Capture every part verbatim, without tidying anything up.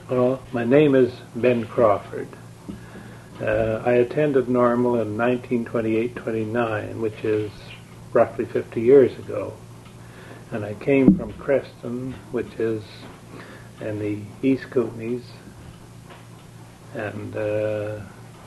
Well, my name is Ben Crawford. Uh, I attended Normal in nineteen twenty-eight twenty-nine, which is roughly fifty years ago. And I came from Creston, which is in the East Kootenays. And uh,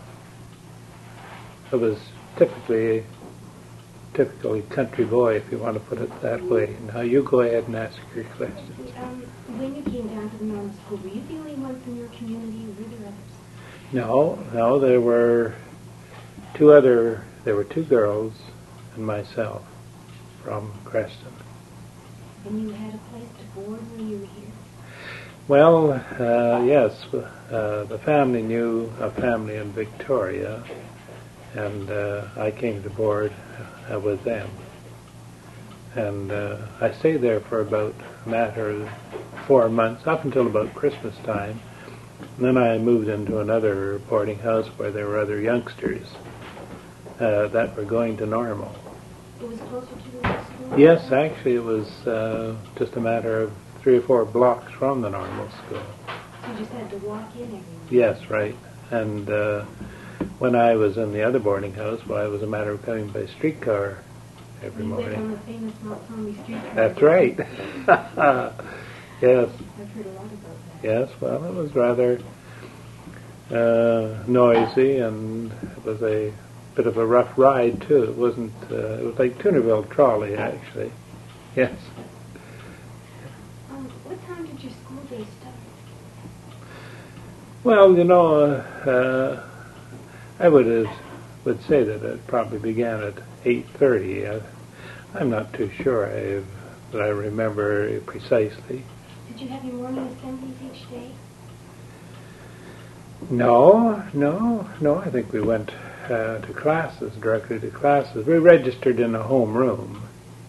I was typically, typically country boy, if you want to put it that way. Now you go ahead and ask your question. Um, when you came down to the normal school, were you the only one from your community, or were there others? No, no, there were two other, there were two girls and myself from Creston. And you had a place to board when you were here? Well, uh, yes, uh, the family knew a family in Victoria, and uh, I came to board uh, with them. And uh, I stayed there for about a matter of four months, up until about Christmas time. And then I moved into another boarding house where there were other youngsters uh, that were going to Normal. It was closer to the school? Yes, actually it was uh, just a matter of three or four blocks from the Normal school. So you just had to walk in every morning? Yes, right. And uh, when I was in the other boarding house, well, it was a matter of coming by streetcar every you morning. You went on the famous Mount Tommy streetcar. That's right. Yes. I've heard a lot about that. Yes, well, it was rather uh, noisy, and it was a bit of a rough ride, too. It wasn't, uh, it was like Toonerville trolley, actually. Yes. Um, what time did your school day start? Well, you know, uh, uh, I would uh, would say that it probably began at eight thirty. Uh, I'm not too sure I, that I remember precisely. Did you have your morning assemblies each day? No, no, no. I think we went uh, to classes, directly to classes. We registered in a home room,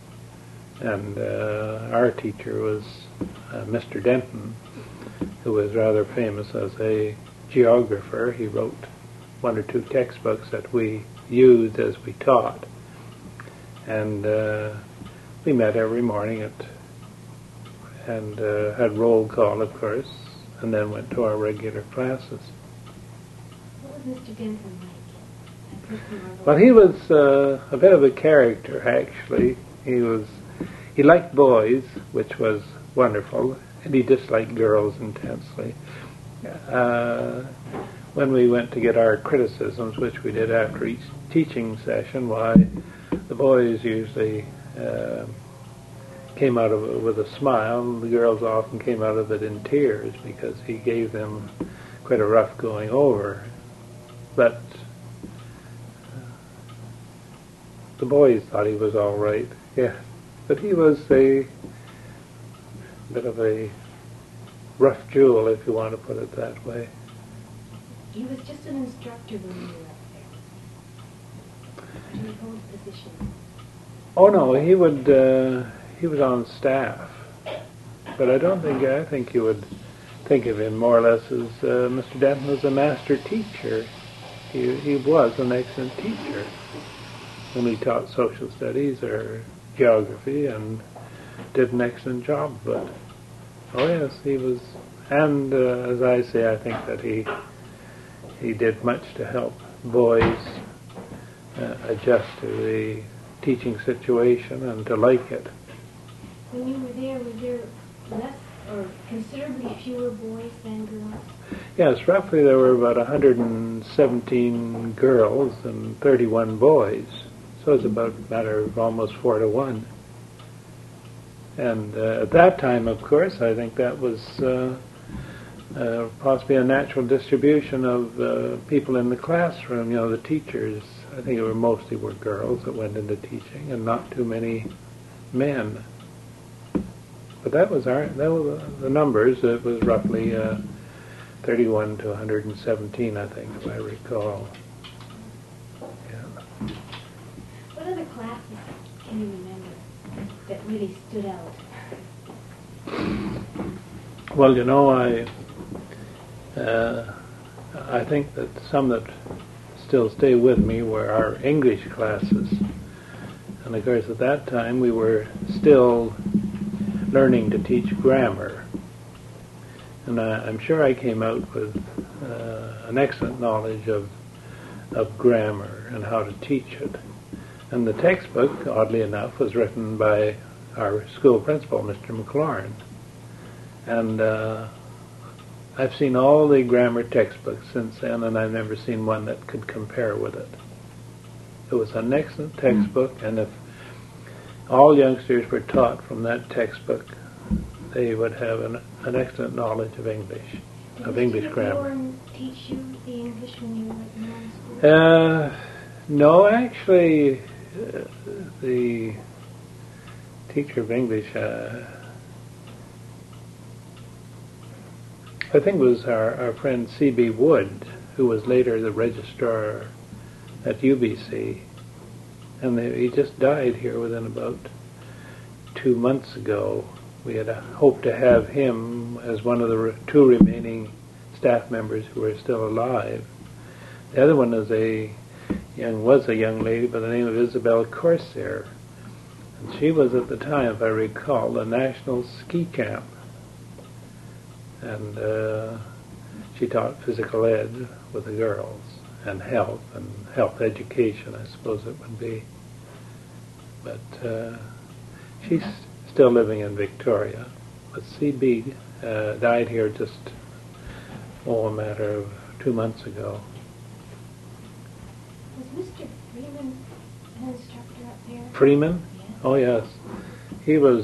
and uh, our teacher was uh, Mister Denton, who was rather famous as a geographer. He wrote one or two textbooks that we used as we taught. And uh, we met every morning at, and uh, had roll call, of course, and then went to our regular classes. What was Mister Denton like? Well, he was uh, a bit of a character, actually. He was, he liked boys, which was wonderful, and he disliked girls intensely. Uh, when we went to get our criticisms, which we did after each teaching session, why, the boys usually uh, came out of it with a smile. The girls often came out of it in tears because he gave them quite a rough going over. But uh, the boys thought he was all right, yeah. But he was a bit of a rough jewel, if you want to put it that way. He was just an instructor when you were up there. Did he hold a position? Oh no, he would. Uh, he was on staff, but I don't think. I think you would think of him more or less as uh, Mister Denton was a master teacher. He he was an excellent teacher when he taught social studies or geography, and did an excellent job. But oh yes, he was. And uh, as I say, I think that he he did much to help boys uh, adjust to the teaching situation and to like it. When you were there, were there less or considerably fewer boys than girls? Yes, roughly there were about one hundred seventeen girls and thirty-one boys. So it's about a matter of almost four to one. And uh, at that time, of course, I think that was uh, uh, possibly a natural distribution of uh, people in the classroom. You know, the teachers, I think it were mostly were girls that went into teaching, and not too many men. But that was our that was the numbers. It was roughly uh, thirty-one to one hundred seventeen, I think, if I recall. Yeah. What other classes can you remember that really stood out? Well, you know, I uh, I think that some that still stay with me were our English classes. And of course, at that time, we were still learning to teach grammar. And I, I'm sure I came out with uh, an excellent knowledge of of grammar and how to teach it. And the textbook, oddly enough, was written by our school principal, Mister McLaurin. And uh, I've seen all the grammar textbooks since then, and I've never seen one that could compare with it. It was an excellent textbook, and if all youngsters were taught from that textbook, they would have an, an excellent knowledge of English, Did of Mister English grammar. McLaurin teach you the English when you were in high school? Uh, no, actually, uh, the teacher of English, uh, I think it was our, our friend C B Wood, who was later the registrar at U B C. And they, he just died here within about two months ago. We had uh, hoped to have him as one of the re- two remaining staff members who were still alive. The other one is a young was a young lady by the name of Isabel Corsair. And she was at the time, if I recall, the national ski champ. And uh, she taught physical ed with the girls, and health, and health education, I suppose it would be. But uh, she's still living in Victoria. But C B uh, died here just, oh, a matter of two months ago. Was Mister Freeman an instructor up there? Freeman? Yes. Oh, yes. He was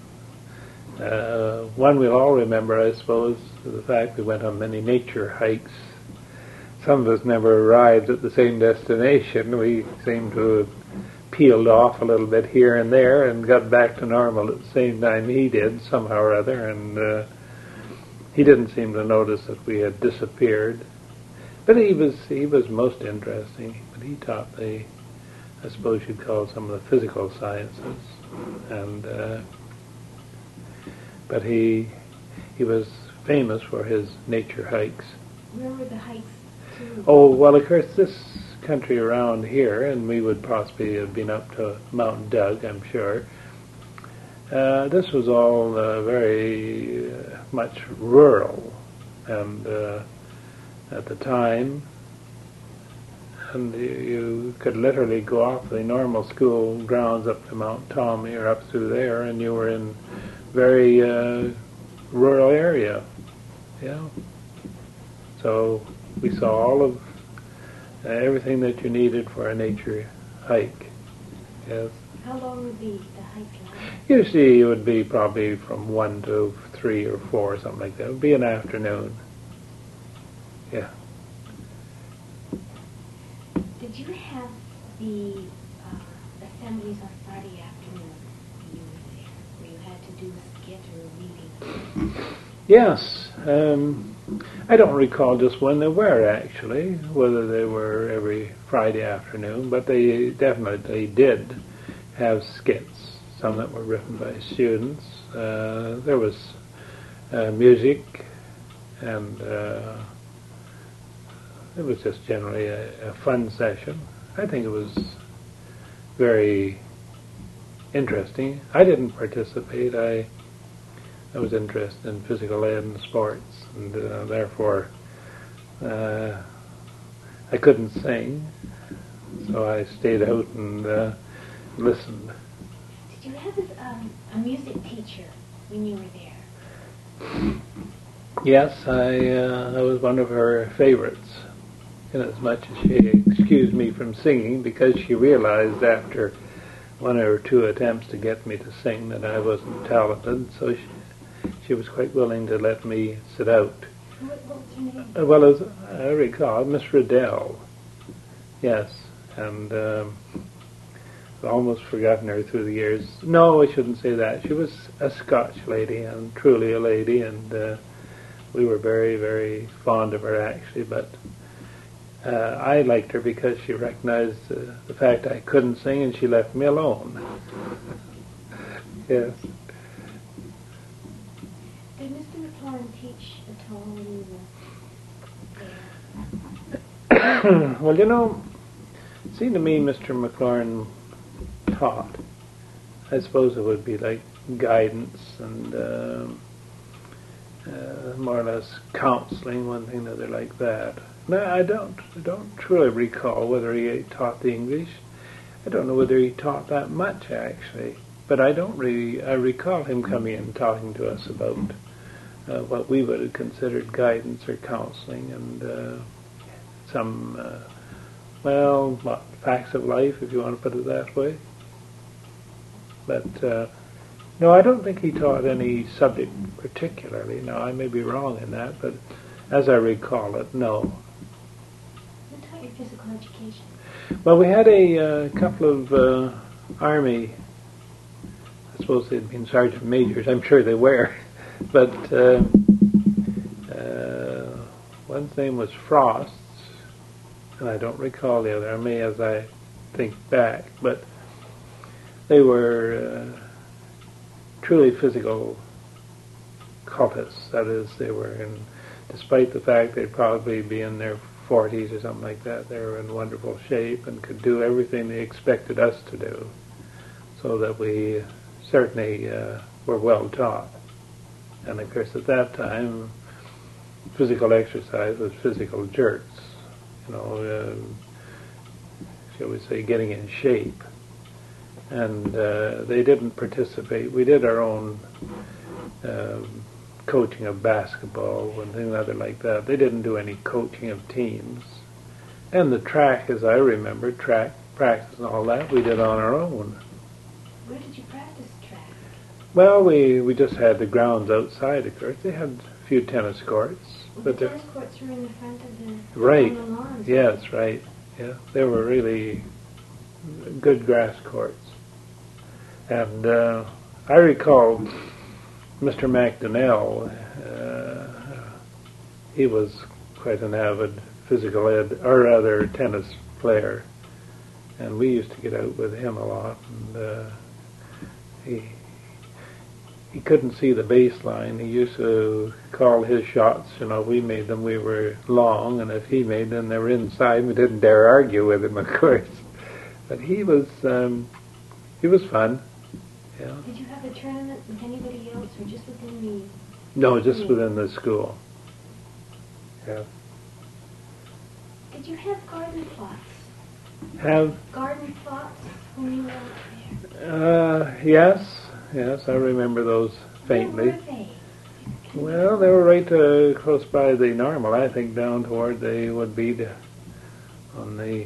uh, one we'll all remember, I suppose, the fact we went on many nature hikes. Some of us never arrived at the same destination. We seemed to have peeled off a little bit here and there and got back to normal at the same time he did, somehow or other, and uh, he didn't seem to notice that we had disappeared. But he was he was most interesting. But he taught the, I suppose you'd call some of the physical sciences, and uh, but he he was famous for his nature hikes. Where were the hikes to? Oh, well, of course, this country around here, and we would possibly have been up to Mount Doug, I'm sure. Uh, this was all uh, very uh, much rural, and uh, at the time, and you, you could literally go off the normal school grounds up to Mount Tommy or up through there, and you were in very uh, rural area, yeah. So we saw all of uh, everything that you needed for a nature hike. Yes. How long would be the hike last? Usually it would be probably from one to three or four, something like that. It would be an afternoon. Yeah. Did you have the uh, assemblies on Friday afternoon when you were there, where you had to do a skit or a reading? Yes. Um, I don't recall just when they were, actually, whether they were every Friday afternoon, but they definitely did have skits, some that were written by students. Uh, there was uh, music, and uh, it was just generally a, a fun session. I think it was very interesting. I didn't participate. I I was interested in physical ed and sports, and uh, therefore uh, I couldn't sing, so I stayed out and uh, listened. Did you have um, a music teacher when you were there? Yes, I uh, I was one of her favorites, inasmuch as she excused me from singing because she realized after one or two attempts to get me to sing that I wasn't talented, so she, she was quite willing to let me sit out. What, what was her name? Uh, well, as I recall, Miss Riddell, yes, and um, I've almost forgotten her through the years. No, I shouldn't say that. She was a Scotch lady, and truly a lady, and uh, we were very, very fond of her, actually, but uh, I liked her because she recognized uh, the fact I couldn't sing, and she left me alone. Yes. Did Mister McLaurin teach at all when you were there? Well, you know, it seemed to me Mister McLaurin taught. I suppose it would be like guidance and um uh, more or less counseling, one thing or another like that. No, I don't, I don't truly recall whether he taught the English. I don't know whether he taught that much, actually. But I don't really, I recall him coming in and talking to us about uh, what we would have considered guidance or counseling, and uh, some, uh, well, what, facts of life, if you want to put it that way. But, uh, no, I don't think he taught any subject particularly. Now, I may be wrong in that, but as I recall it, no. Who taught your physical education? Well, we had a uh, couple of uh, Army, I suppose they'd been sergeant majors, I'm sure they were, but uh, uh, one's name was Frost, and I don't recall the other, I may as I think back, but they were uh, truly physical cultists. That is, they were in, despite the fact they'd probably be in their forties or something like that, they were in wonderful shape and could do everything they expected us to do, so that we certainly uh, were well taught. And of course at that time, physical exercise was physical jerks, you know, uh, shall we say, getting in shape. And uh, they didn't participate. We did our own um, coaching of basketball and things other like that. They didn't do any coaching of teams. And the track, as I remember, track practice and all that, we did on our own. Where did you practice track? Well, we, we just had the grounds outside, of course. They had a few tennis courts. Well, but the tennis courts were in the front of the, right. on the lawns. Yes, right. Yeah, they were really good grass courts. And uh, I recall Mister McDonnell, uh, he was quite an avid physical ed, or rather tennis player, and we used to get out with him a lot, and uh, he he couldn't see the baseline. He used to call his shots, you know, we made them, we were long, and if he made them, they were inside. We didn't dare argue with him, of course. But he was, um, he was fun. Yeah. Did you have a tournament with anybody else, or just within the... No, just within the school. Yeah. Did you have garden plots? Have? Garden plots when you were out there? Uh, yes, yes, I remember those faintly. Where were they? Well, they were right uh, close by the normal, I think, down toward they would be the, on the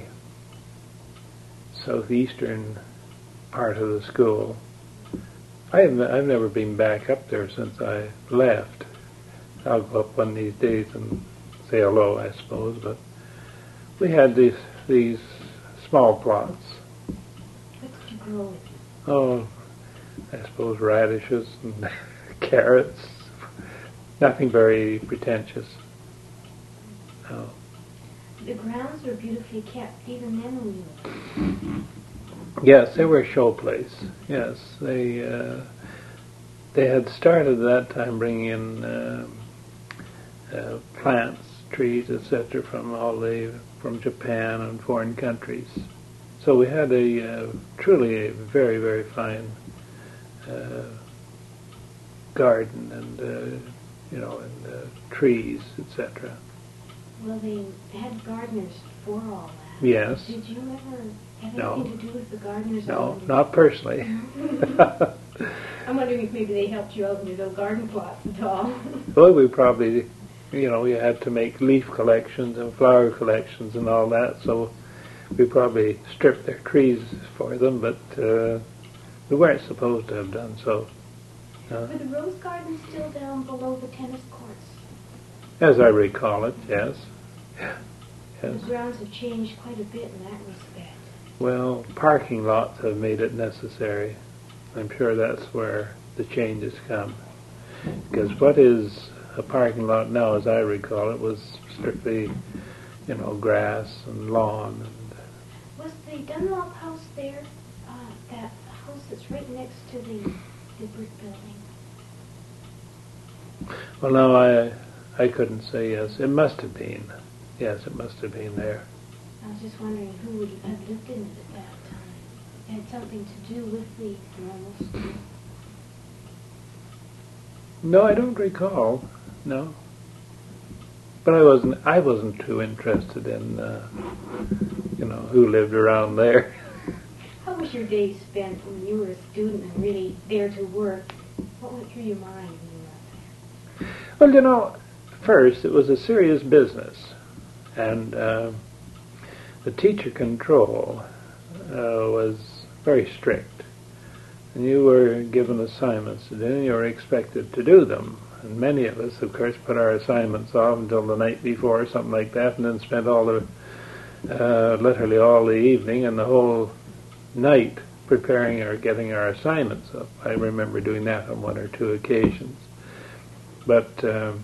southeastern part of the school. I've, I've never been back up there since I left. I'll go up one of these days and say hello, I suppose, but we had these these small plots. What did you grow with? Oh, I suppose radishes and carrots. Nothing very pretentious. No. The grounds were beautifully kept, even then when you were... Yes, they were a show place. Yes, they uh, they had started at that time bringing in uh, uh, plants, trees, et cetera from all the from Japan and foreign countries. So we had a uh, truly a very very fine uh, garden and uh, you know and uh, trees, et cetera. Well, they had gardeners for all that. Yes. Did you ever have No. anything to do with the gardeners? No, not personally. I'm wondering if maybe they helped you out in your little garden plots at all. Well, we probably, you know, we had to make leaf collections and flower collections and all that, so we probably stripped their trees for them, but uh, we weren't supposed to have done so. Uh, Were the rose gardens still down below the tennis courts? as I recall it, yes. The Yes. grounds have changed quite a bit in that respect. Well, parking lots have made it necessary. I'm sure that's where the changes come. Because what is a parking lot now, as I recall it, was strictly, you know, grass and lawn. And Was the Dunlop house there, uh, that house that's right next to the, the brick building? well, no, I I couldn't say yes. It must have been. Yes, it must have been there. I was just wondering who would have lived in it at that time. It had something to do with the normal school. No, I don't recall. no. But I wasn't. I wasn't too interested in, uh, you know, who lived around there. How was your day spent when you were a student and really there to work? What went through your mind when you were up there? Well, you know, first it was a serious business, and uh, the teacher control uh, was very strict, and you were given assignments to do, and you were expected to do them. And many of us, of course, put our assignments off until the night before, or something like that, and then spent all the, uh, literally all the evening and the whole night preparing or getting our assignments up. I remember doing that on one or two occasions. But um,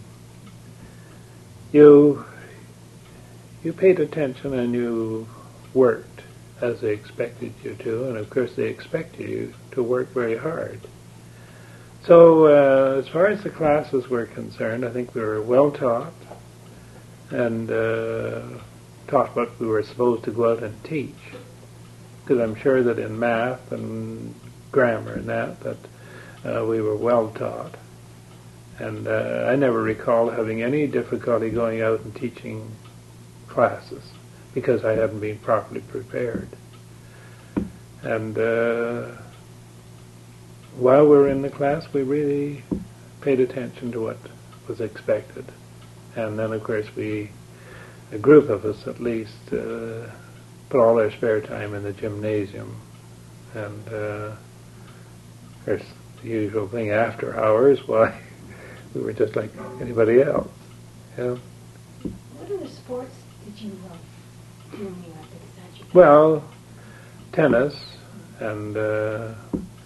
you you paid attention and you worked as they expected you to, and of course they expected you to work very hard. So uh, as far as the classes were concerned, I think we were well taught and uh, taught what we were supposed to go out and teach. Because I'm sure that in math and grammar and that, that uh, we were well taught. And uh, I never recall having any difficulty going out and teaching classes because I hadn't been properly prepared. And uh, while we were in the class, we really paid attention to what was expected. And then, of course, we, a group of us at least, uh, put all our spare time in the gymnasium. And, uh, of course, the usual thing after hours, why, we were just like anybody else. Yeah. What other sports did you love doing when you were at the Well, tennis, and uh,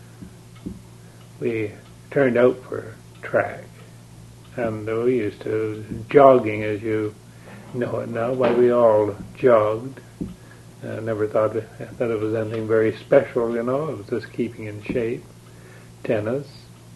we turned out for track. And uh, we used to, jogging as you know it now, why we all jogged. I never thought it, that it was anything very special, you know, it was just keeping in shape. Tennis.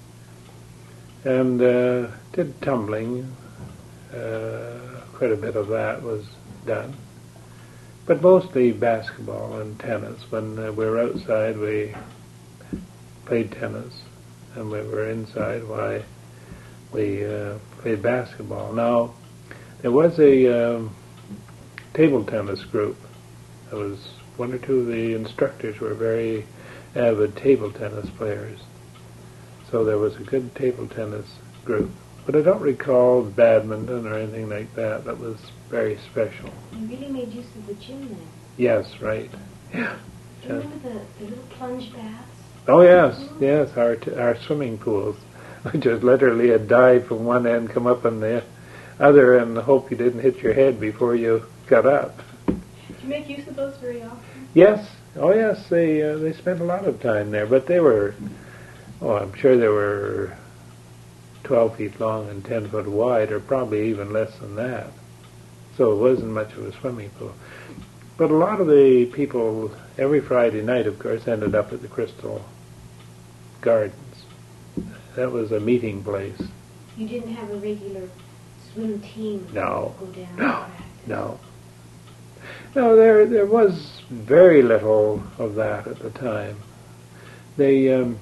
And uh, did tumbling. Uh, quite a bit of that was done. But mostly basketball and tennis. When uh, we were outside, we played tennis. And when we were inside, why, we uh, played basketball. Now, there was a um, table tennis group. There was one or two of the instructors were very avid table tennis players. So there was a good table tennis group. But I don't recall badminton or anything like that. That was very special. You really made use of the gym then. Yes, right. Yeah. Do you remember the, the little plunge baths? Oh, yes, yes, our t- our swimming pools. We just literally a dive from one end, come up on the other, and hope you didn't hit your head before you got up. Did you make use of those very often? Yes, oh yes, they uh, they spent a lot of time there, but they were, oh, I'm sure they were twelve feet long and ten foot wide, or probably even less than that. So it wasn't much of a swimming pool. But a lot of the people, every Friday night, of course, ended up at the Crystal Gardens. That was a meeting place. You didn't have a regular swim team No. go down No. and practice? No. No, there there was very little of that at the time. They, um,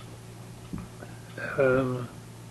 um,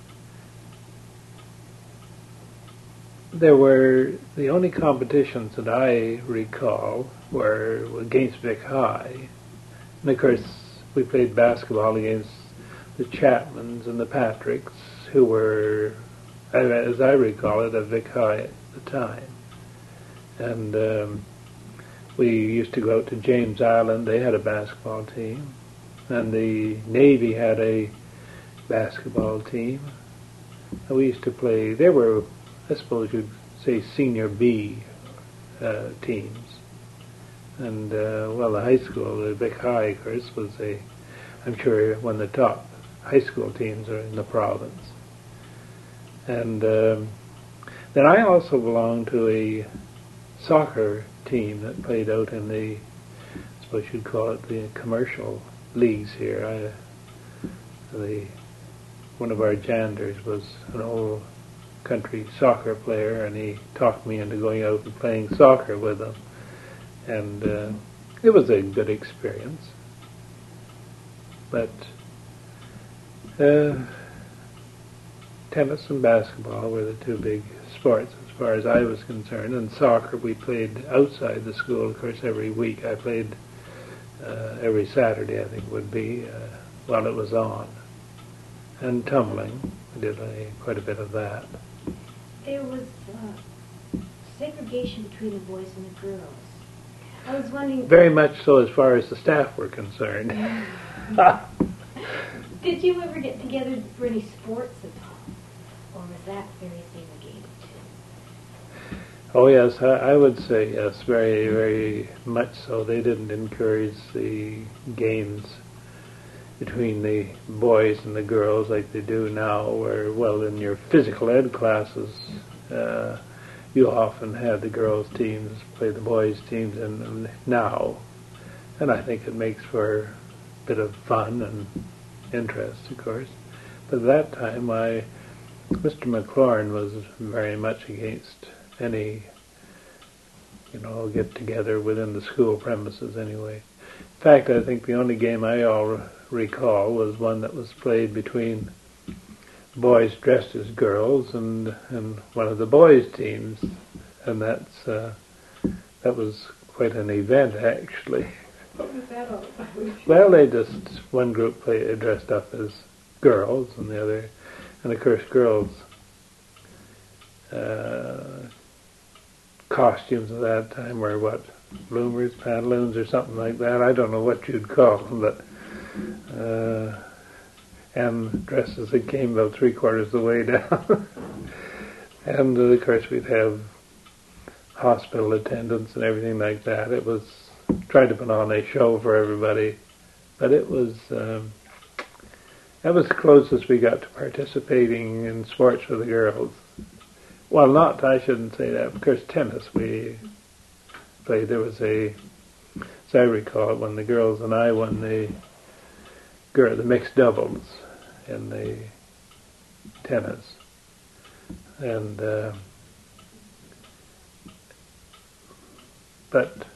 there were, the only competitions that I recall were against Vic High. And of course, we played basketball against the Chapmans and the Patricks, who were, as I recall it, at Vic High at the time. And um, we used to go out to James Island. They had a basketball team. And the Navy had a basketball team. And we used to play, they were, I suppose you'd say, senior B uh, teams. And, uh, well, the high school, the Vic High, of course, was a, I'm sure, one of the top high school teams are in the province. And um, then I also belonged to a soccer team that played out in the, I suppose you'd call it the commercial leagues here. I, the one of our janitors was an old country soccer player, and he talked me into going out and playing soccer with him. And uh, it was a good experience. But uh, tennis and basketball were the two big sports as far as I was concerned. And soccer we played outside the school, of course, every week. I played uh, every Saturday, I think would be, uh, while it was on. And tumbling, we did uh, quite a bit of that. There was uh, segregation between the boys and the girls. I was wondering... Very much so as far as the staff were concerned. Did you ever get together for any sports at all? Or was that very segregated too? Oh yes, I, I would say yes, very, very much so. They didn't encourage the games between the boys and the girls like they do now, where, well, in your physical ed classes, uh, you often had the girls' teams play the boys' teams and, and now. And I think it makes for a bit of fun and interest, of course. But at that time, I, Mister McLaurin was very much against any, you know, get-together within the school premises anyway. In fact, I think the only game I all recall was one that was played between boys dressed as girls and, and one of the boys' teams, and that's uh, that was quite an event, actually. What was that all about? Well, they just, one group played, dressed up as girls, and the other, and of course girls' uh, costumes at that time were what, bloomers, pantaloons, or something like that. I don't know what you'd call them, but uh, and dresses that came about three quarters of the way down. And uh, of course we'd have hospital attendants and everything like that. It was, tried to put on a show for everybody, but it was, um, that was the closest we got to participating in sports with the girls. Well, not, I shouldn't say that, because tennis we played. There was a, as I recall it, when the girls and I won the girl, the mixed doubles in the tennis. And, uh, but,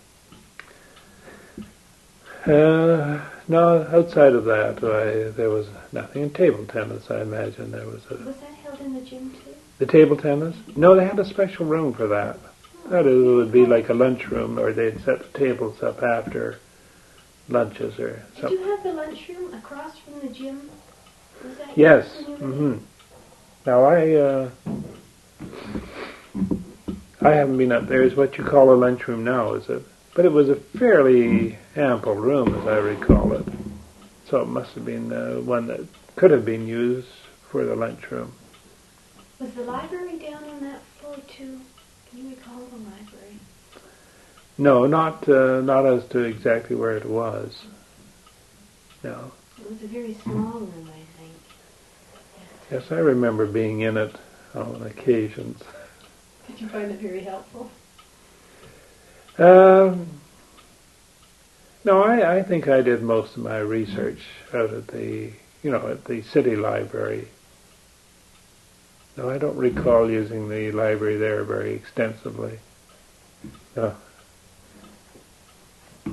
uh, no, outside of that, I, there was nothing. In table tennis, I imagine there was a... Was that held in the gym too? The table tennis? No, they had a special room for that. That it would be like a lunchroom, or they'd set the tables up after lunches or something. Did you have the lunchroom across from the gym? Was that Yes. yours? Mm-hmm. Now I, uh, I haven't been up there. Is what you call a lunchroom now, is it? But it was a fairly ample room, as I recall it. So it must have been uh, one that could have been used for the lunchroom. Was the library down on that floor too? Can you recall the library? No, not uh, not as to exactly where it was. No. It was a very small room, I think. Yes, I remember being in it on occasions. Did you find it very helpful? Um, no, I, I think I did most of my research out at the, you know, at the city library. No, I don't recall using the library there very extensively. No. Were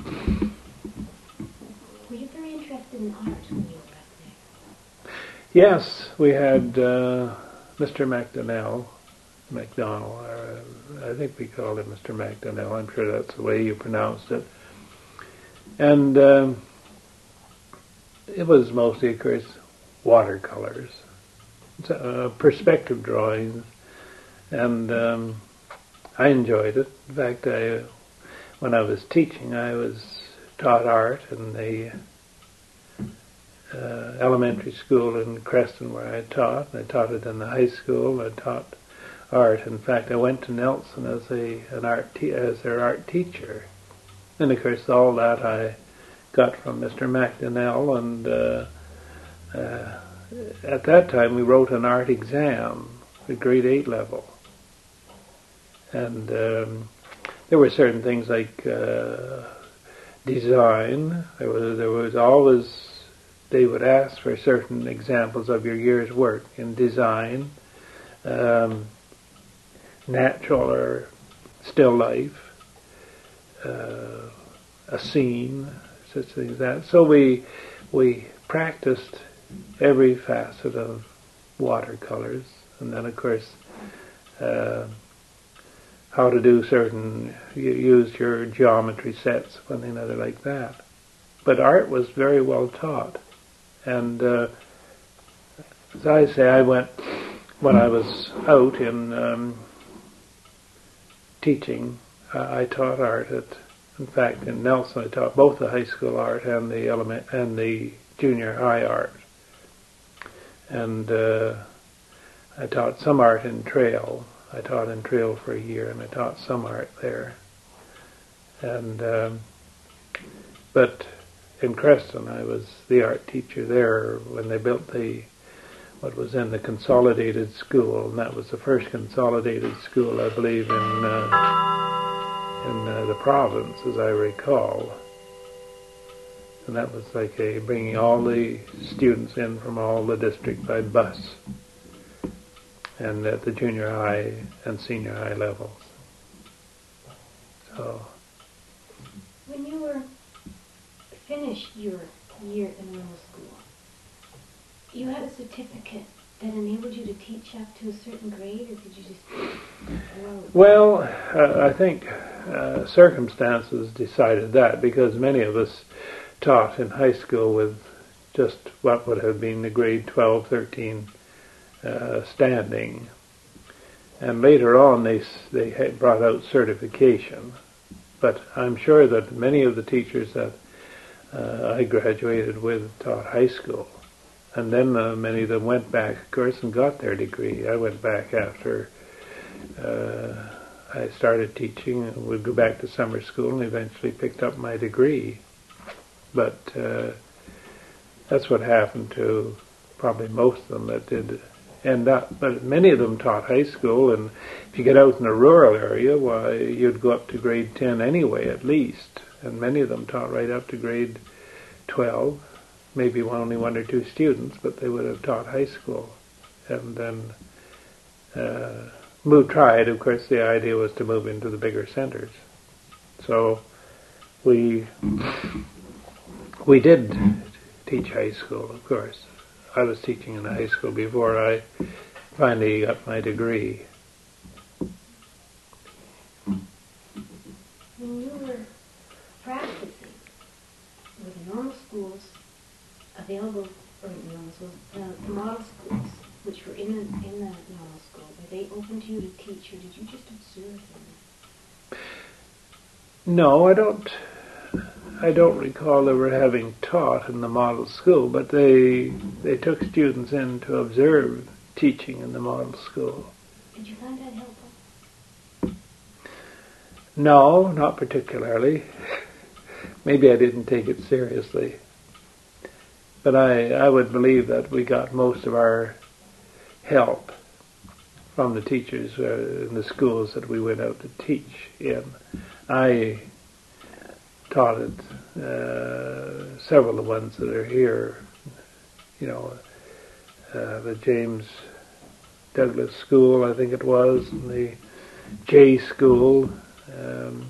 you very interested in art when you were up there? Yes, we had uh, Mister MacDonnell, MacDonald, uh, I think we called him Mister MacDonnell. I'm sure that's the way you pronounced it. And um, it was mostly, of course, watercolors, uh, perspective drawings, and um, I enjoyed it. In fact, I, when I was teaching, I was taught art in the uh, elementary school in Creston where I taught. I taught it in the high school. I taught art. In fact, I went to Nelson as a an art te- as their art teacher, and of course all that I got from Mister MacDonnell. And uh, uh, at that time, we wrote an art exam at grade eight level, and um, there were certain things like uh, design. There was there was always they would ask for certain examples of your year's work in design. Um, natural or still life, uh, a scene, such things as that. So we we practiced every facet of watercolors, and then of course uh, how to do certain, you use your geometry sets, one thing or another like that. But art was very well taught, and uh, as I say, I went, when I was out in um, teaching, uh, I taught art at, in fact, in Nelson I taught both the high school art and the element and the junior high art. And uh, I taught some art in Trail. I taught in Trail for a year, and I taught some art there. And um, but in Creston, I was the art teacher there when they built the what was then the consolidated school, and that was the first consolidated school, I believe, in uh, in uh, the province, as I recall. And that was like a bringing all the students in from all the district by bus, and at the junior high and senior high levels. So, when you were finished your year in middle school, you had a certificate that enabled you to teach up to a certain grade, or did you just... Well, uh, I think uh, circumstances decided that, because many of us taught in high school with just what would have been the grade twelve, thirteen uh, standing. And later on they, they had brought out certification. But I'm sure that many of the teachers that uh, I graduated with taught high school. And then uh, many of them went back, of course, and got their degree. I went back after uh, I started teaching, and would go back to summer school, and eventually picked up my degree. But uh, that's what happened to probably most of them that did end up. But many of them taught high school, and if you get out in a rural area, why, you'd go up to grade ten anyway, at least. And many of them taught right up to grade twelve. Maybe only one or two students, but they would have taught high school. And then uh, move, tried, of course, the idea was to move into the bigger centers. So we we did teach high school, of course. I was teaching in the high school before I finally got my degree. When you were practicing with the normal schools available, or normal schools, uh, the model schools, which were in the, in the normal school, were they open to you to teach, or did you just observe them? No, I don't. I don't recall ever having taught in the model school, but they they took students in to observe teaching in the model school. Did you find that helpful? No, not particularly. Maybe I didn't take it seriously. But I, I would believe that we got most of our help from the teachers uh, in the schools that we went out to teach in. I taught at uh, several of the ones that are here, you know, uh, the James Douglas School, I think it was, and the J School, um,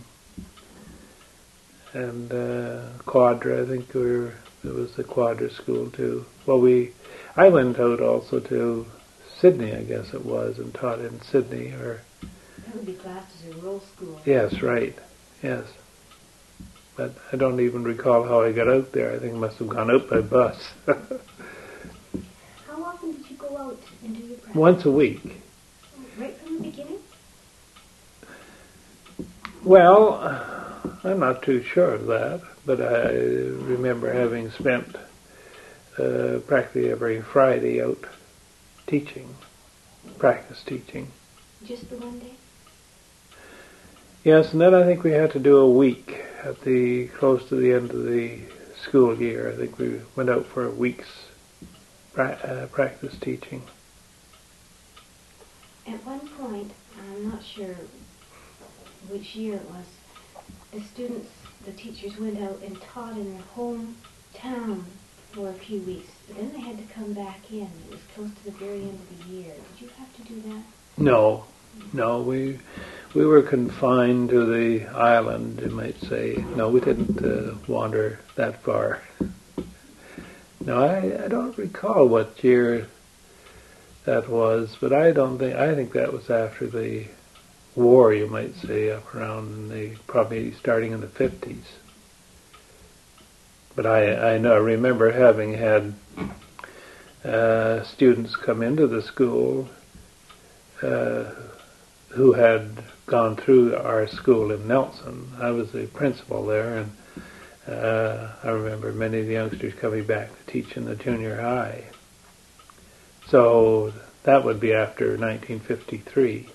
and uh, Quadra, I think we were, it was the Quadra School too. Well, we, I went out also to Sydney, I guess it was, and taught in Sydney. Or that would be classed as a rural school. Yes, right, yes. But I don't even recall how I got out there. I think I must have gone out by bus. How often did you go out and do your practice? Once a week. Right from the beginning? Well, I'm not too sure of that, but I remember having spent uh, practically every Friday out teaching, practice teaching. Just the one day? Yes, and then I think we had to do a week at the close to the end of the school year. I think we went out for a week's pra- uh, practice teaching. At one point, I'm not sure which year it was, the students, the teachers went out and taught in their hometown for a few weeks, but then they had to come back in. It was close to the very end of the year. Did you have to do that? No, no, we we were confined to the island, you might say. No, we didn't uh, wander that far. No, I, I don't recall what year that was, but I don't think, I think that was after the war, you might say, up around the, probably starting in the fifties. But I, I know, I remember having had uh, students come into the school uh, who had gone through our school in Nelson. I was the principal there, and uh, I remember many of the youngsters coming back to teach in the junior high. So that would be after nineteen fifty-three.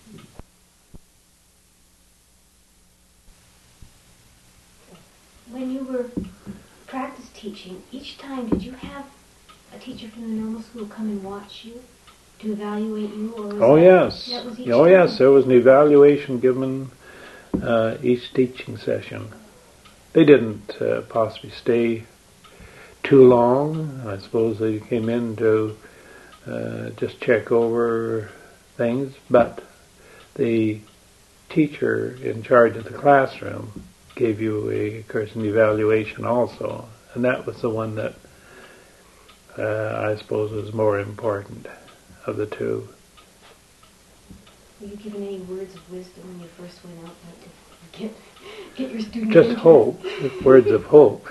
When you were practice teaching, each time did you have a teacher from the normal school come and watch you to evaluate you? Or was Oh that, yes, that was each oh time? yes, there was an evaluation given uh, each teaching session. They didn't uh, possibly stay too long. I suppose they came in to uh, just check over things, but the teacher in charge of the classroom gave you a, of course, an evaluation also, and that was the one that uh, I suppose was more important of the two. Were you given any words of wisdom when you first went out to get get your students? Just hope, words of hope.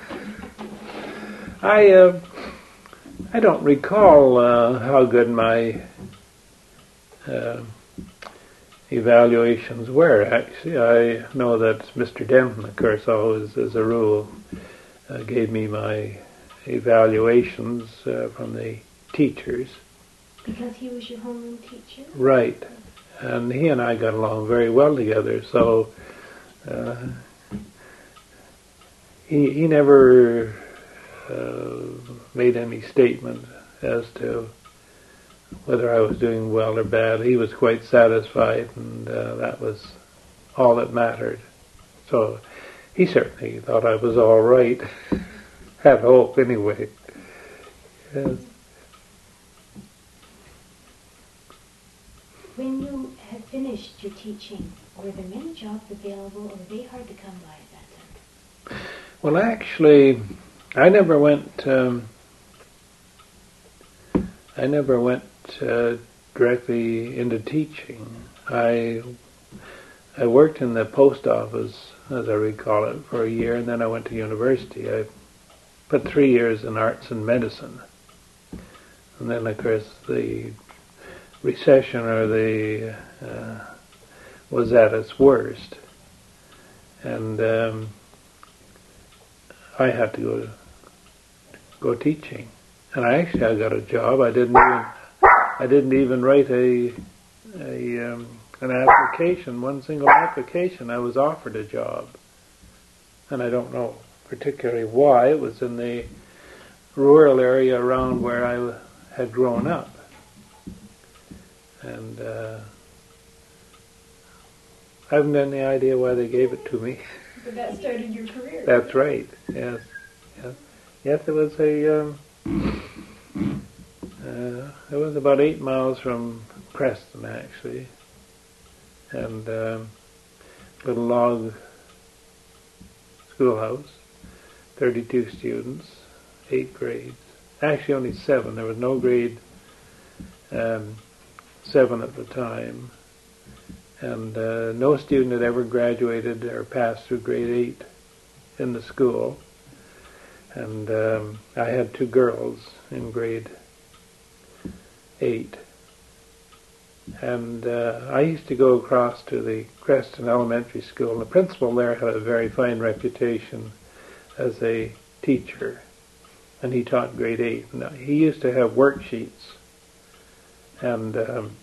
I uh, I don't recall uh, how good my uh, evaluations were, actually. I know that Mister Denton, of course, always, as a rule, uh, gave me my evaluations uh, from the teachers. Because he was your homeroom teacher? Right. And he and I got along very well together, so uh, he, he never uh, made any statement as to whether I was doing well or bad. He was quite satisfied, and uh, that was all that mattered. So he certainly thought I was all right. Had hope, anyway. Yes. When you had finished your teaching, were there many jobs available, or were they hard to come by at that time? Well, actually, I never went. Um, I never went uh, directly into teaching. I I worked in the post office, as I recall it, for a year, and then I went to university. I put three years in arts and medicine, and then, of course, the recession or the uh, was at its worst, and um, I had to go go teaching. And I actually I got a job. I didn't even I didn't even write a a um, an application, one single application. I was offered a job, and I don't know particularly why. It was in the rural area around where I had grown up, and uh, I haven't any idea why they gave it to me. But that started your career. That's right. Yes, yes, yes. It was a. Um, Uh, it was about eight miles from Preston, actually, and um, little log schoolhouse, thirty-two students, eight grades. Actually, only seven. There was no grade um, seven at the time, and uh, no student had ever graduated or passed through grade eight in the school. And um, I had two girls in grade eight. And uh, I used to go across to the Creston Elementary School, and the principal there had a very fine reputation as a teacher, and he taught grade eight. And he used to have worksheets, and um,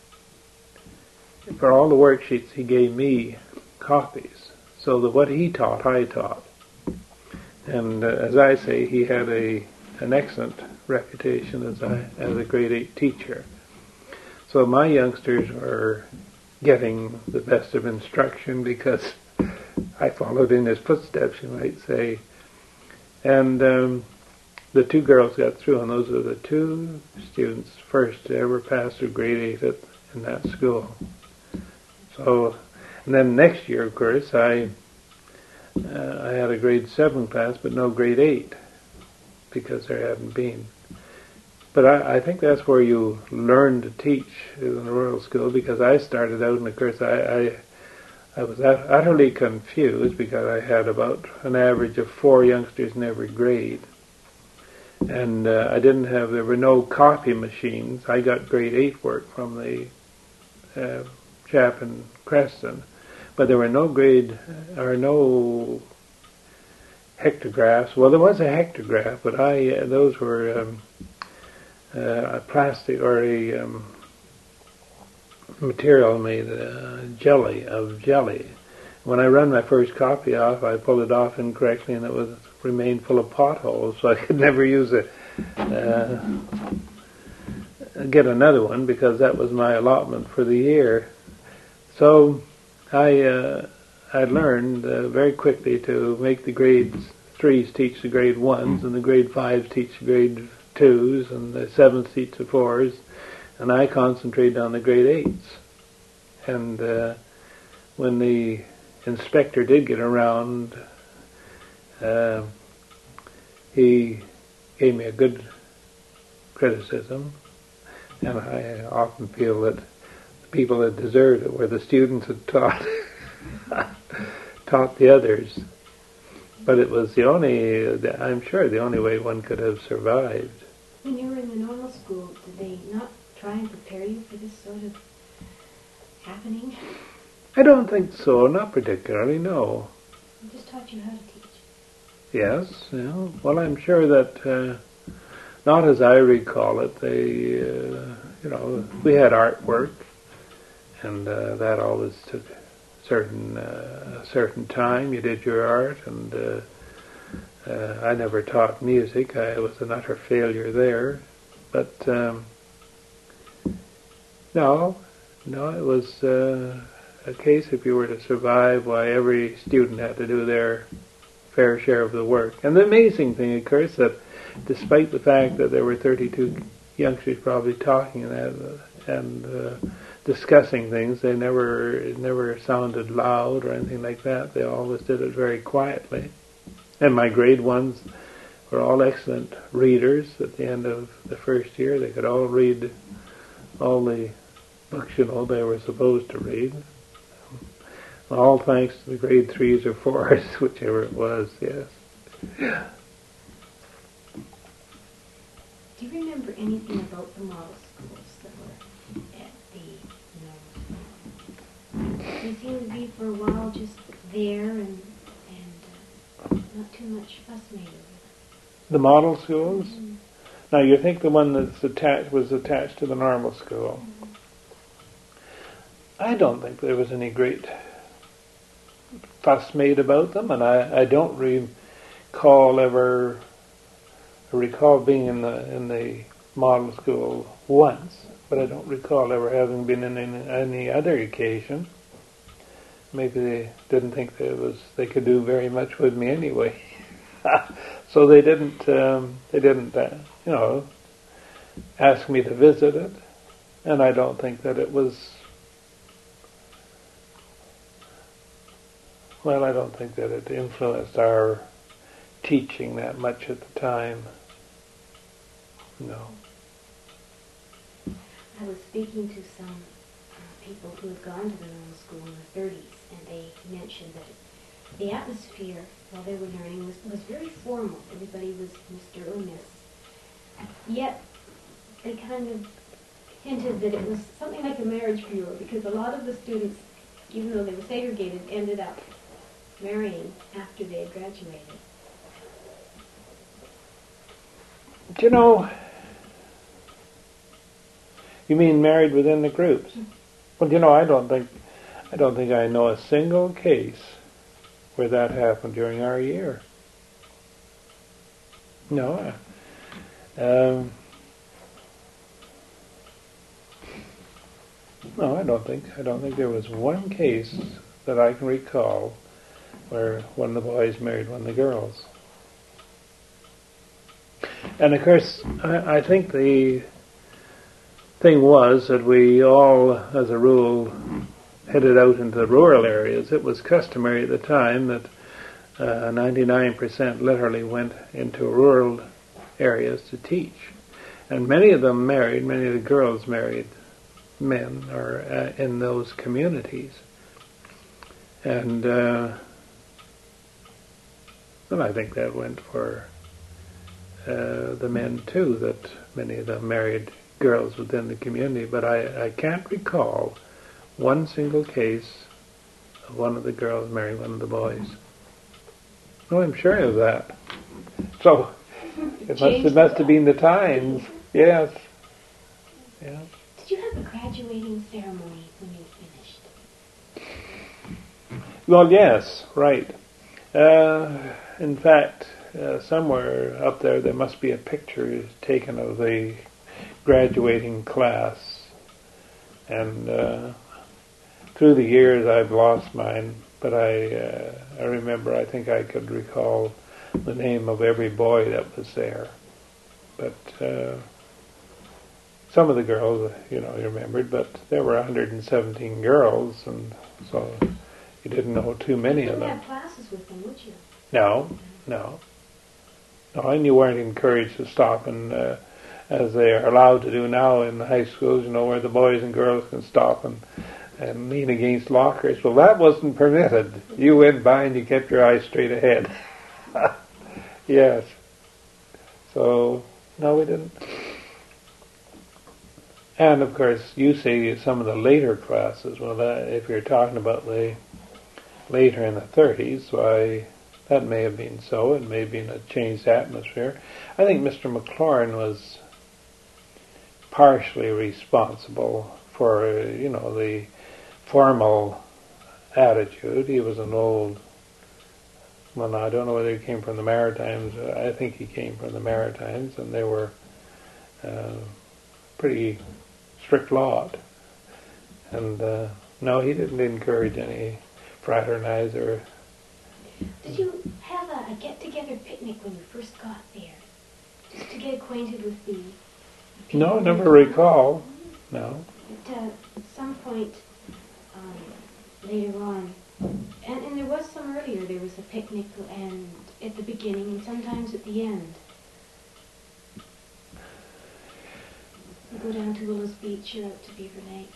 for all the worksheets he gave me copies, so that what he taught, I taught. And uh, as I say, he had a an excellent reputation as a as a grade eight teacher. So my youngsters were getting the best of instruction because I followed in his footsteps, you might say. And um, the two girls got through, and those are the two students first to ever pass through grade eight at, in that school. So, and then next year, of course, I. Uh, I had a grade seven class, but no grade eight, because there hadn't been. but I, I think that's where you learn to teach in the rural school, because I started out, and of course I, I, I was utterly confused because I had about an average of four youngsters in every grade. And uh, I didn't have, there were no copy machines. I got grade eight work from the uh, chap in Creston, but there were no grade, or no hectographs. Well, there was a hectograph, but I, uh, those were um, uh, a plastic or a um, material made uh, jelly, of jelly. When I run my first copy off, I pulled it off incorrectly, and it was remained full of potholes, so I could never use it. Uh, get another one, because that was my allotment for the year. So I uh, I learned uh, very quickly to make the grades threes teach the grade ones, and the grade fives teach the grade twos, and the sevenths teach the fours, and I concentrated on the grade eights. And uh, when the inspector did get around, uh, he gave me a good criticism, and I often feel that the people that deserved it were the students that taught taught the others. But it was the only, I'm sure, the only way one could have survived. When you were in the normal school, did they not try and prepare you for this sort of happening? I don't think so, not particularly, no. They just taught you how to teach. Yes, yeah. Well, I'm sure that, uh, not as I recall it, they, uh, you know, we had artwork, and uh, that always took certain uh, certain time. You did your art, and uh, uh, I never taught music. I was an utter failure there. But um, no, no, it was uh, a case, if you were to survive, why every student had to do their fair share of the work. And the amazing thing, of course, that despite the fact that there were thirty-two youngsters probably talking and, that, and uh, discussing things, they never it never sounded loud or anything like that. They always did it very quietly. And my grade ones were all excellent readers. At the end of the first year, they could all read all the books, you know, they were supposed to read. All thanks to the grade threes or fours, whichever it was, yes. Do you remember anything about the model schools that were at the, you know, they seemed to be for a while just there and and uh, not too much fuss made over it? The model schools? Mm-hmm. Now, you think the one that's attached was attached to the normal school? Mm-hmm. I don't think there was any great fuss made about them, and I, I don't recall ever I recall being in the in the model school once, but I don't recall ever having been in any, any other occasion. Maybe they didn't think that it was they could do very much with me anyway, so they didn't um, they didn't uh, you know ask me to visit it, and I don't think that it was. Well, I don't think that it influenced our teaching that much at the time. No. I was speaking to some uh, people who had gone to the normal school in the thirties, and they mentioned that the atmosphere while they were learning was, was very formal. Everybody was Mister or Miss. Yet they kind of hinted that it was something like a marriage bureau, because a lot of the students, even though they were segregated, ended up marrying after they had graduated. Do you know, you mean married within the groups? Mm-hmm. Well, you know, I don't think, I don't think I know a single case where that happened during our year. No. Um, no, I don't think, I don't think there was one case that I can recall where one of the boys married one of the girls. And of course, I, I think the thing was that we all, as a rule, headed out into the rural areas. It was customary at the time that uh, ninety-nine percent literally went into rural areas to teach. And many of them married, many of the girls married men or uh, in those communities. And uh, well, I think that went for uh, the men too, that many of them married girls within the community. But I, I can't recall one single case of one of the girls marrying one of the boys. No, I'm sure of that. So it must, it must have been the times. Yes. Yeah. Did you have a graduating ceremony when you finished? Well, yes, right. Uh, in fact, uh, somewhere up there there must be a picture taken of the graduating class. And uh, through the years I've lost mine, but I, uh, I remember, I think I could recall the name of every boy that was there. But uh, some of the girls, you know, you remembered, but there were one hundred seventeen girls, and so you didn't know too many you of them. You didn't have classes with them, would you? No, no. No, and you weren't encouraged to stop, and uh, as they are allowed to do now in the high schools, you know, where the boys and girls can stop and, and lean against lockers. Well, that wasn't permitted. You went by and you kept your eyes straight ahead. Yes. So, no, we didn't. And, of course, you see some of the later classes. Well, that, if you're talking about the later in the thirties, why, that may have been so. It may have been a changed atmosphere. I think Mister McLaurin was partially responsible for, uh, you know, the formal attitude. He was an old, well, I don't know whether he came from the Maritimes. I think he came from the Maritimes, and they were uh, pretty strict lot. And uh, no, he didn't encourage any fraternize or... Did you have a, a get-together picnic when you first got there? Just to get acquainted with the... the No, never recall. No. At uh, some point um, later on, and, and there was some earlier, there was a picnic and at the beginning and sometimes at the end. You go down to Willows Beach or out to Beaver Lake.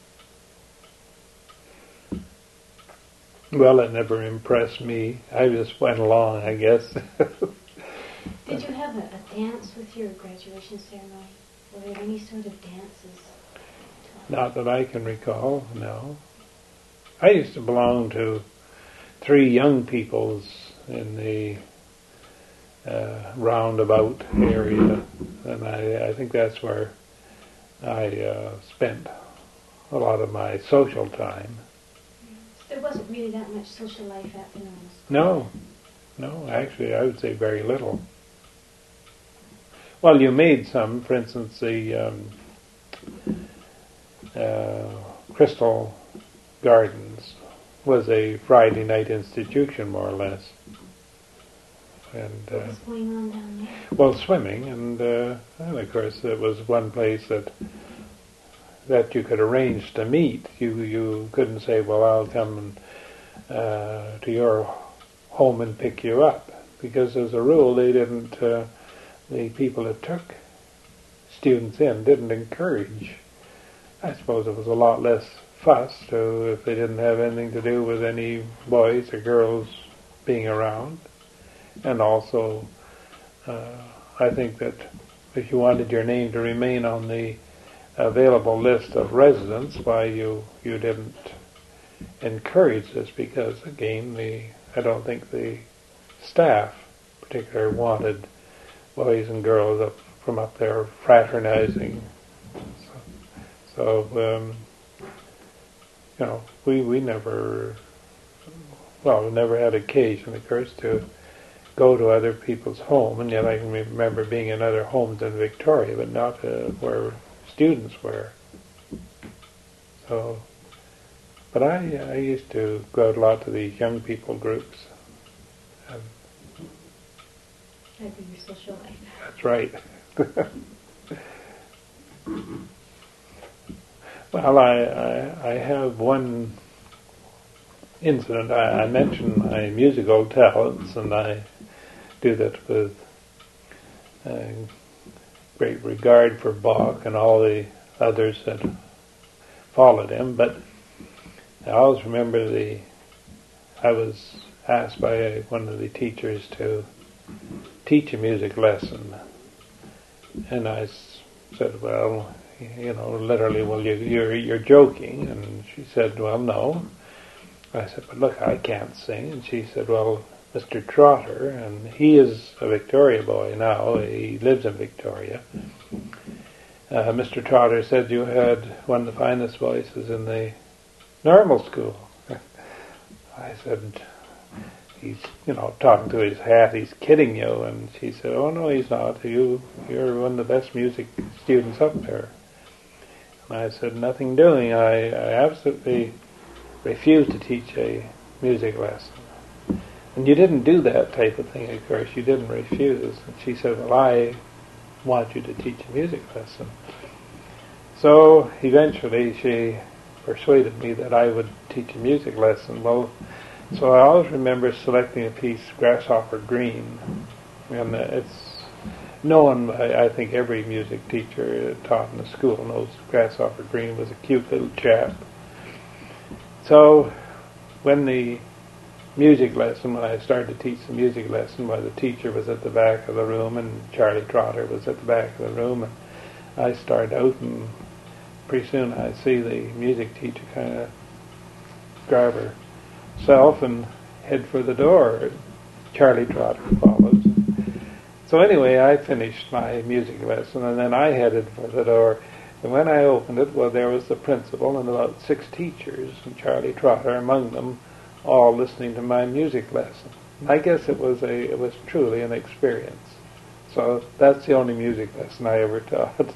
Well, it never impressed me. I just went along, I guess. Did you have a, a dance with your graduation ceremony? Were there any sort of dances? Not that I can recall, no. I used to belong to three young peoples in the uh, roundabout area, and I, I think that's where I uh, spent a lot of my social time. There wasn't really that much social life at the Normal School. No, no, actually I would say very little. Well, you made some, for instance, the um, uh, Crystal Gardens was a Friday night institution, more or less. And uh, what was going on down there? Well, swimming, and, uh, and of course it was one place that that you could arrange to meet. You you couldn't say, well, I'll come and, uh, to your home and pick you up, because as a rule they didn't, uh, the people that took students in didn't encourage. I suppose it was a lot less fuss to if they didn't have anything to do with any boys or girls being around. And also, uh, I think that if you wanted your name to remain on the available list of residents, why you you didn't encourage this, because again, the I don't think the staff particularly wanted boys and girls up from up there fraternizing. So, so um, you know, we we never, well, we never had occasion, of course, to go to other people's home, and yet I can remember being in other homes in Victoria, but not uh, where students were. So, but I I used to go out a lot to these young people groups. And that'd be your social life. That's right. Well, I, I I have one incident. I, I mentioned my musical talents, and I do that with uh, great regard for Bach and all the others that followed him, but I always remember the, I was asked by one of the teachers to teach a music lesson, and I said, well, you know, literally, well, you, you're, you're joking, and she said, well, no. I said, but look, I can't sing, and she said, well, Mister Trotter, and he is a Victoria boy now, he lives in Victoria. Uh, Mister Trotter said you had one of the finest voices in the normal school. I said, he's, you know, talking to his hat, he's kidding you. And she said, oh no, he's not. You, you're one of the best music students up there. And I said, nothing doing. I, I absolutely refused to teach a music lesson. And you didn't do that type of thing, of course. You didn't refuse. And she said, well, I want you to teach a music lesson. So eventually she persuaded me that I would teach a music lesson. Well, so I always remember selecting a piece, Grasshopper Green, and uh, it's known, I, I think every music teacher taught in the school knows Grasshopper Green was a cute little chap. So when the music lesson, when I started to teach the music lesson, while the teacher was at the back of the room and Charlie Trotter was at the back of the room, and I started out, and pretty soon I see the music teacher kind of grab herself and head for the door. Charlie Trotter follows. So anyway, I finished my music lesson, and then I headed for the door. And when I opened it, well, there was the principal and about six teachers, and Charlie Trotter among them, all listening to my music lesson. I guess it was a it was truly an experience. So that's the only music lesson I ever taught.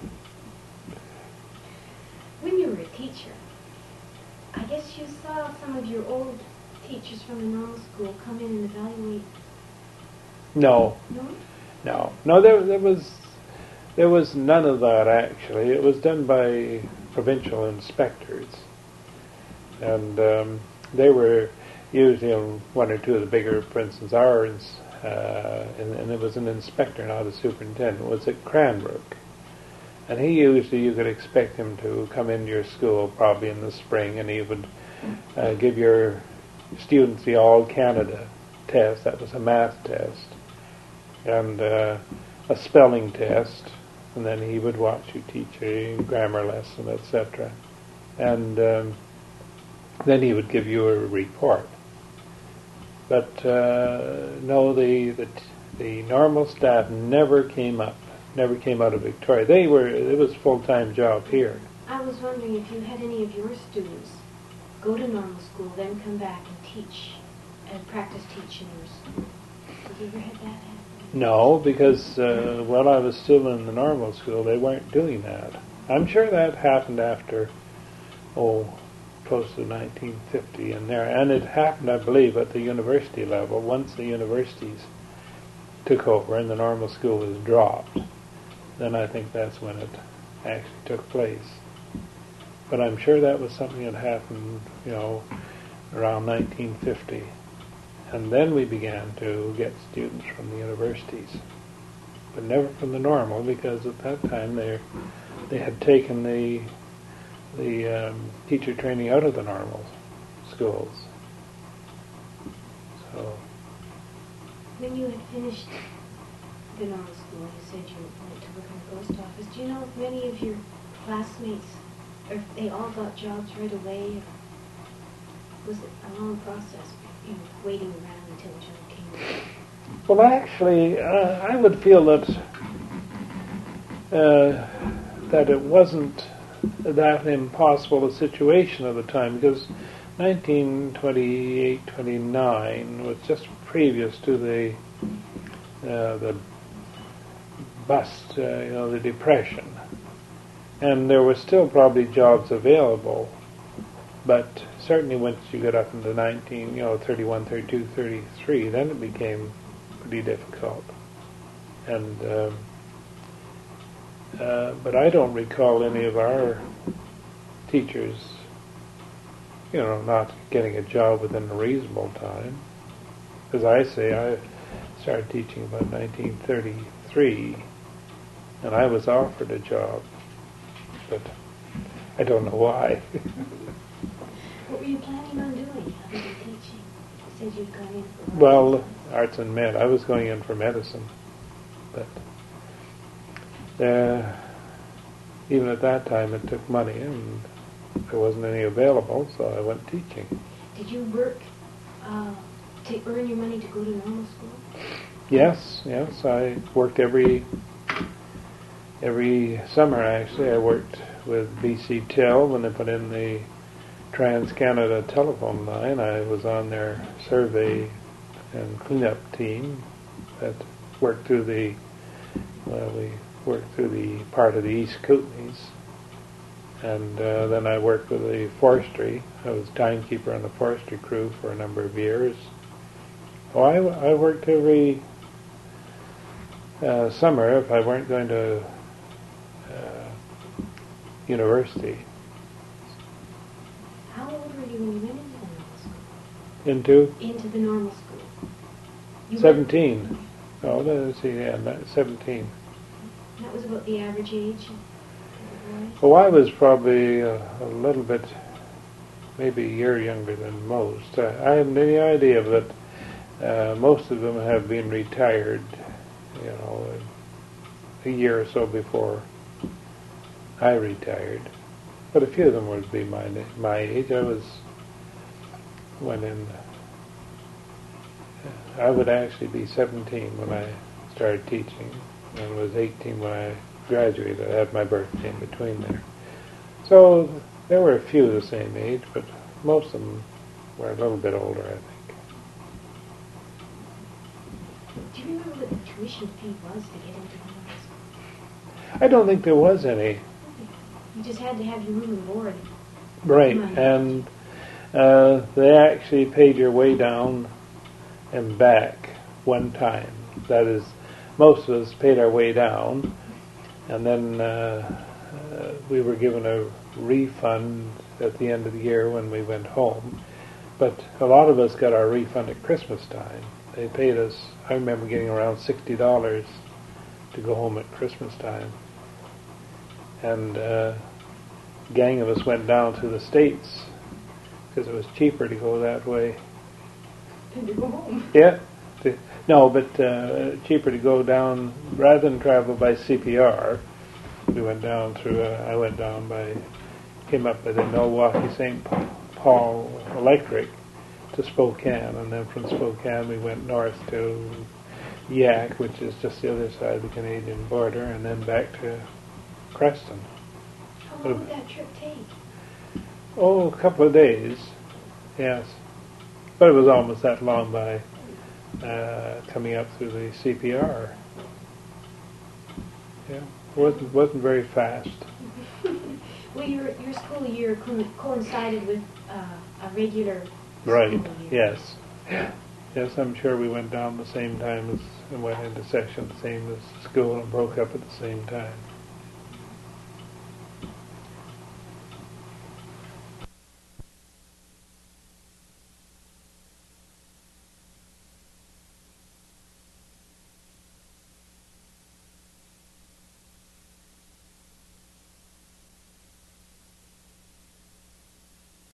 When you were a teacher, I guess you saw some of your old teachers from the normal school come in and evaluate. No. No? No. No, there there was there was none of that actually. It was done by provincial inspectors. And um, they were usually on one or two of the bigger, for instance, ours, uh, and, and it was an inspector, not a superintendent, was at Cranbrook. And he usually, you could expect him to come into your school probably in the spring, and he would uh, give your students the All-Canada test. That was a math test, and uh, a spelling test, and then he would watch you teach a grammar lesson, et cetera. And um, then he would give you a report. But uh, no, the, the the normal staff never came up, never came out of Victoria. They were, it was a full-time job here. I was wondering if you had any of your students go to normal school, then come back and teach, and practice teaching your school. Have you ever had that happen? No, because uh, while I was still in the normal school, they weren't doing that. I'm sure that happened after, oh, close to nineteen fifty in there, and it happened, I believe, at the university level. Once the universities took over and the normal school was dropped, then I think that's when it actually took place. But I'm sure that was something that happened, you know, around nineteen fifty, and then we began to get students from the universities, but never from the normal, because at that time they they had taken the the um, teacher training out of the normal schools. So when you had finished the normal school, you said you went to work in the post office. Do you know if many of your classmates, or if they all got jobs right away? Or was it a long process, you know, waiting around until a job came? Well, actually, uh, I would feel that uh, that it wasn't that impossible a situation at the time, because nineteen twenty-eight twenty-nine was just previous to the uh, the bust, uh, you know, the Depression, and there were still probably jobs available, but certainly once you got up into nineteen, you know, thirty-one, thirty-two, thirty-three, then it became pretty difficult, and. Um, Uh, but I don't recall any of our teachers, you know, not getting a job within a reasonable time. As I say, I started teaching about nineteen thirty-three, and I was offered a job, but I don't know why. What were you planning on doing other than teaching? You said you'd gone in for Well, arts and med. I was going in for medicine, but uh, even at that time it took money, and there wasn't any available, so I went teaching. Did you work uh, to earn your money to go to normal school? Yes, yes. I worked every every summer. Actually, I worked with B C Tel when they put in the Trans-Canada telephone line. I was on their survey and cleanup team that worked through the well, we worked through the part of the East Kootenays, and uh, then I worked with the forestry. I was timekeeper on the forestry crew for a number of years. Oh, I, I worked every uh, summer if I weren't going to uh, university. How old were you when you went into the normal school? Into? Into the normal school. You seventeen. Went, Oh, let's see, yeah, not seventeen. that was about the average age of the boys? Oh, I was probably uh, a little bit, maybe a year younger than most. Uh, I have any idea that uh, most of them have been retired, you know, a year or so before I retired. But a few of them would be my my age. I was went in. I would actually be seventeen when I started teaching, and was eighteen when I graduated. I had my birthday in between there. So there were a few the same age, but most of them were a little bit older, I think. Do you remember what the tuition fee was to get into the normal school? I don't think there was any. You just had to have your room and board. Right, Money. and uh, they actually paid your way down and back one time. That is, most of us paid our way down, and then uh, uh, we were given a refund at the end of the year when we went home. But a lot of us got our refund at Christmas time. They paid us, I remember getting around sixty dollars to go home at Christmas time. And uh, a gang of us went down to the States because it was cheaper to go that way. And to go home. Yeah. To, no, but uh, cheaper to go down, rather than travel by C P R, we went down through, uh, I went down by, came up by the Milwaukee Saint Paul Electric to Spokane, and then from Spokane we went north to Yaak, which is just the other side of the Canadian border, and then back to Creston. How long did that trip take? Oh, a couple of days, yes. But it was almost that long by uh, coming up through the C P R. Yeah, it wasn't, wasn't very fast. Well, your your school year co- coincided with uh, a regular Right, school year. yes. Yes, I'm sure we went down the same time as, and went into session the same as school and broke up at the same time.